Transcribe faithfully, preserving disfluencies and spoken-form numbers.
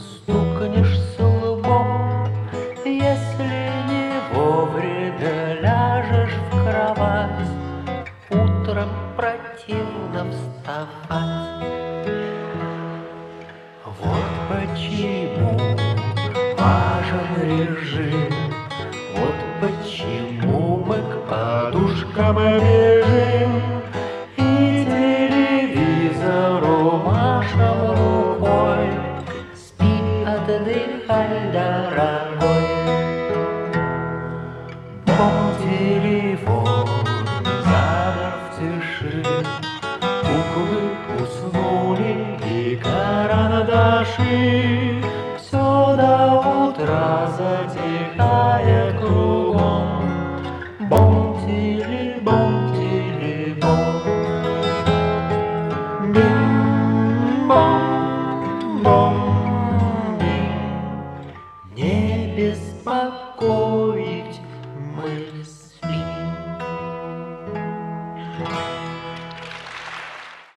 стукнешь с лбом, если не вовремя ляжешь в кровать, утром противно вставать. Вот почему важен режим, вот почему мы к подушкам бежим и телевизору машем рукой. Спи, отдыхай, дорогой. Бом, телефон замер в тиши, буквы уснули и карандаши. Все до утра затихает.